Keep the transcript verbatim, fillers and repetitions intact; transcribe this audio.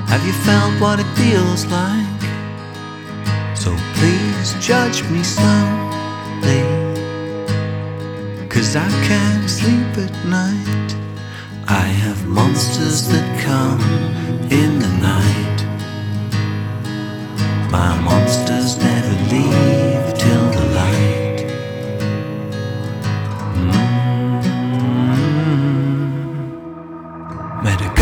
Have you felt what it feels like? So please judge me slowly, 'cause I can't sleep at night. I have monsters that come in the night. My monsters never